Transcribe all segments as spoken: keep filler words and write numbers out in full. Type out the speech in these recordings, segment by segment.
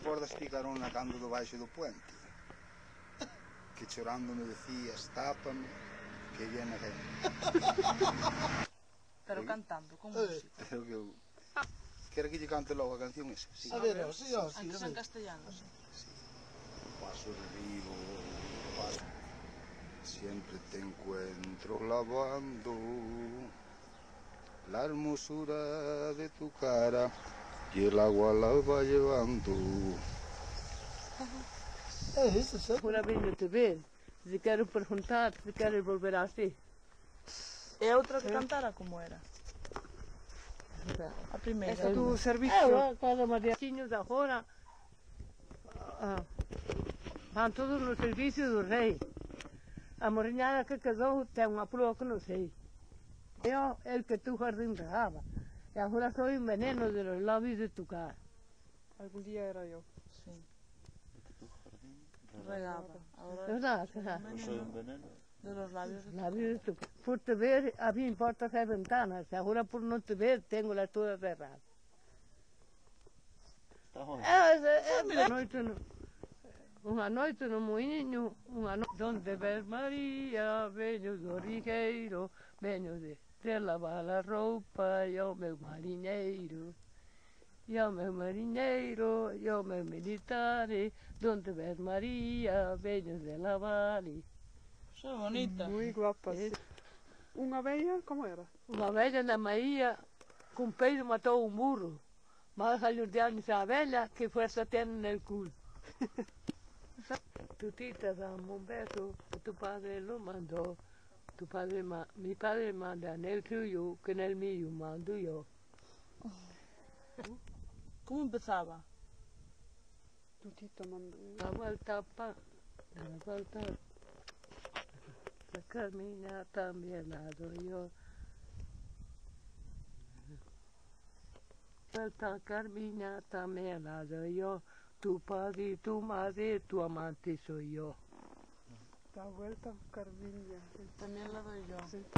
acordas, Picarona, cando do baixo do puente? Que chorando me decías, tápame, que viene gente. Pero cantando, con música. Pero que eu... Quero que lle cante logo a canción esa. Sí. A ver, sí, ó, sí. Aunque sea en castellano. Sí. Paso de río, paso. Siempre te encuentro lavando la hermosura de tu cara y el agua la va llevando. É isso, sim. Agora venho te ver, se quero perguntar, se queres volver assim. E a outra que cantara como era? A primeira. Esta do É, servicio. quando mariachiños agora ah, van todos no servicio do rei. A morriñada que quedou ten unha prúa que non sei. Eu, el que tu jardín regaba. E agora soy un veneno de los labios de tu cara. Algún día era yo. Sí. Regaba. Ahora ¿Verdad? ¿Verdad? Soy un veneno. de los labios de tu Labios de tu cara. Por te ver, a mí importa hacer ventanas. E agora por non te ver, tengo las todas cerradas. Está bom. É, é, unha noite no, unha noite no muiño, unha noite onde ves María, veño do rigueiro, veño de, de lavar a roupa, e o meu mariñeiro, e o meu mariñeiro, e o meu militar, onde ves María, veño de lavar. Xa bonita. Muy guapa. Eh. Unha vella, como era? Unha vella na Maía, cun peido matou un burro. Más años de años a vela, que fuerza tiene en el culo. Tu tita dame un beso, que tu padre lo mandó. Tu padre ma mi padre manda en el tuyo, que en el mío mando yo. Como empezaba? Tu tita mandó. La vuelta pa, la vuelta. La Carmina también la doy yo. Vuelta Carmina también la doy yo. Tu padre, tu madre, tu amante soy yo. Da vuelta, Carminha. También la doy yo. Sí.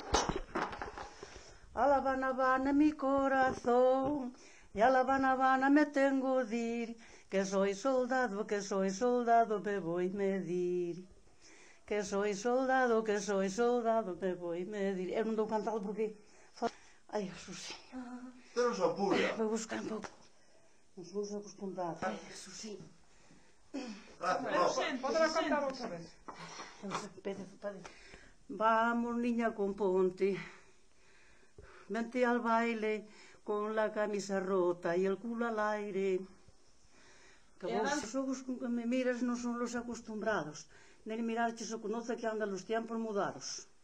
A la Habana, Habana mi corazón, y a la Habana, Habana me tengo de ir, que soy soldado, que soy soldado, me voy a medir. Que soy soldado, que soy soldado, me voy a medir. Eu non dou cantado porque... Ai, Jesús. Pero se apura. Vou buscar un pouco. Non sou acostumbrada. Ai, Jesús. Ah, no. Podrá cantar outra vez. Vamos, niña, con ponte. Vente al baile con la camisa rota y el culo al aire. Que vos os ojos con que me miras non son los acostumbrados. Nem mirarches o conoce que andan los tiempos mudados.